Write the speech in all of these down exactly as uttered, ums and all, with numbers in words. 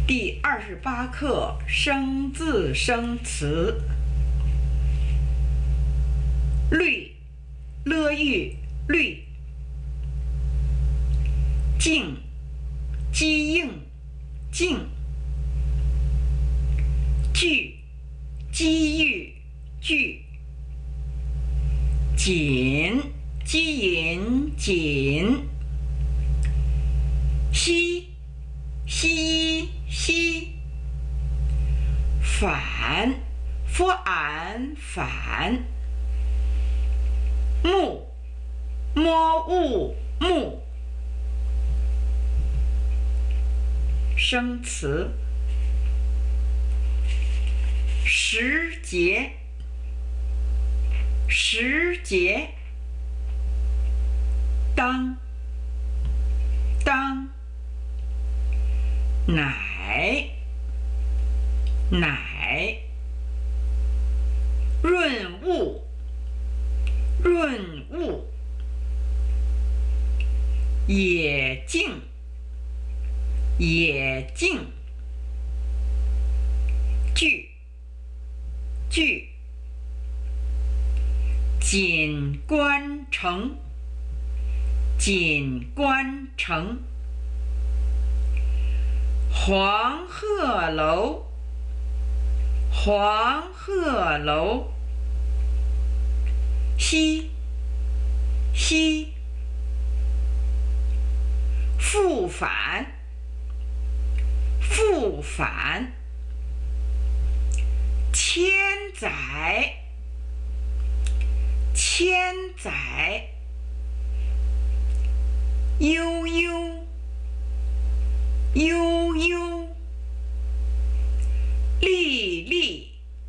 第二十八课生字生词。绿，乐玉绿。静，机应静。句，机遇句。紧，机引紧。西，西医西。反，佛俺反。木，摸物木。生词。时节，时节。当，当。乃，乃。润物，润物。野径，野径。句，句。锦官城，锦官城。黄鹤楼，黄鹤楼。西，西。复返，复返。千载，千载。悠悠，悠悠。历历，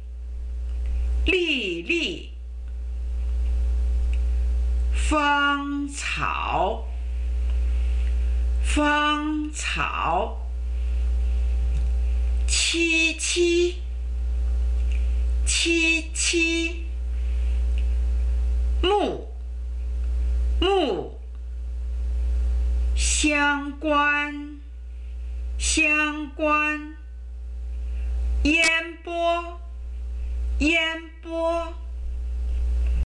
历历。芳草，芳草。萋萋，萋萋。木，木。相关，相关。烟波，烟波。